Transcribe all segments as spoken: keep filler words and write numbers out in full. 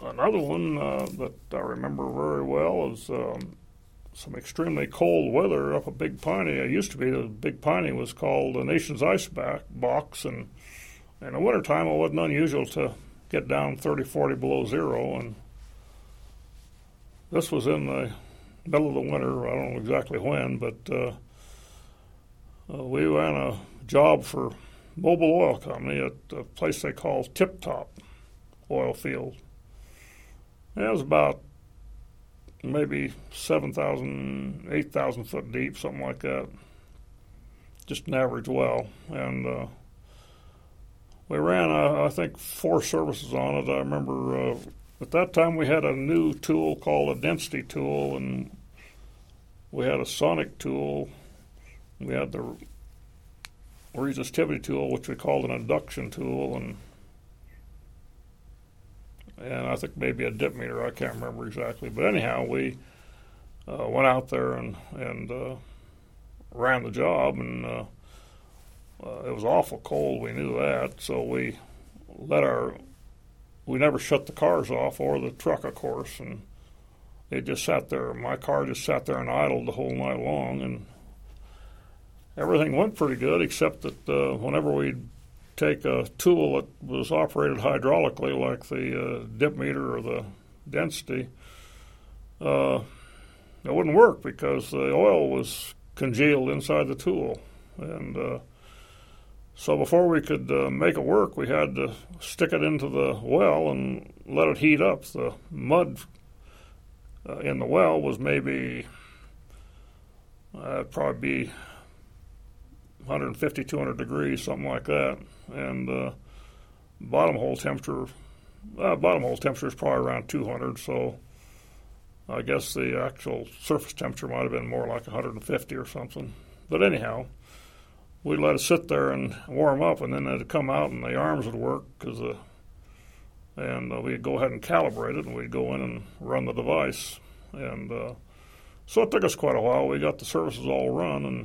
another one uh, that I remember very well is um, some extremely cold weather up at Big Piney. It used to be that Big Piney was called the nation's ice back box, and in the wintertime it wasn't unusual to get down thirty, forty below zero, and this was in the middle of the winter. I don't know exactly when, but uh, uh, we ran a job for Mobil Oil Company at a place they call Tip Top Oil Field. And it was about maybe seven thousand, eight thousand foot deep, something like that. Just an average well. And uh, we ran, uh, I think, four services on it. I remember uh, at that time we had a new tool called a density tool, and we had a sonic tool. We had the resistivity tool, which we called an induction tool, and and I think maybe a dip meter. I can't remember exactly. But anyhow, we uh, went out there and, and uh, ran the job, and uh, uh, it was awful cold. We knew that, so we let our we never shut the cars off, or the truck, of course, and it just sat there. My car just sat there and idled the whole night long, and everything went pretty good, except that uh, whenever we'd take a tool that was operated hydraulically, like the uh, dip meter or the density, uh, it wouldn't work because the oil was congealed inside the tool. And uh, so before we could uh, make it work, we had to stick it into the well and let it heat up. The mud uh, in the well was maybe, uh, it'd probably be one fifty, two hundred degrees, something like that. And uh, bottom hole temperature, uh, bottom hole temperature is probably around two hundred, so I guess the actual surface temperature might have been more like one hundred fifty or something. But anyhow, we'd let it sit there and warm up, and then it'd come out and the arms would work, cause, uh, and uh, we'd go ahead and calibrate it, and we'd go in and run the device. And uh, so it took us quite a while. We got the services all run, and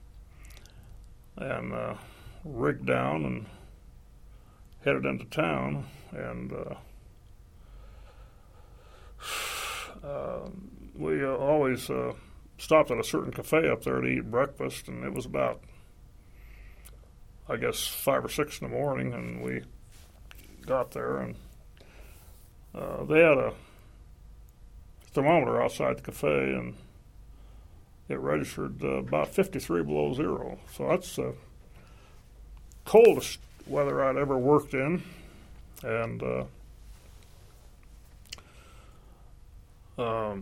and uh, rigged down and headed into town, and uh, uh, we uh, always uh, stopped at a certain cafe up there to eat breakfast, and it was about, I guess, five or six in the morning, and we got there, and uh, they had a thermometer outside the cafe, and it registered uh, about fifty-three below zero. So that's the coldest weather I'd ever worked in. And uh, um,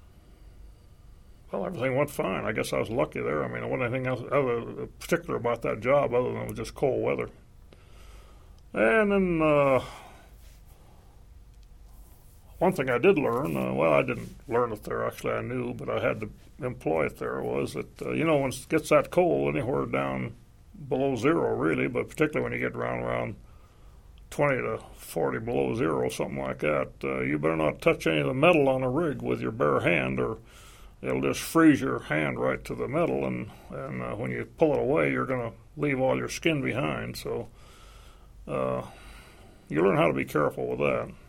well, everything went fine. I guess I was lucky there. I mean, there wasn't anything else other particular about that job other than it was just cold weather. And then uh, one thing I did learn, uh, well, I didn't learn it there, actually I knew, but I had to employ it there, was that, uh, you know, when it gets that cold, anywhere down below zero, really, but particularly when you get around around twenty to forty below zero, something like that, uh, you better not touch any of the metal on the rig with your bare hand, or it'll just freeze your hand right to the metal, and, and uh, when you pull it away, you're going to leave all your skin behind. So uh, you learn how to be careful with that.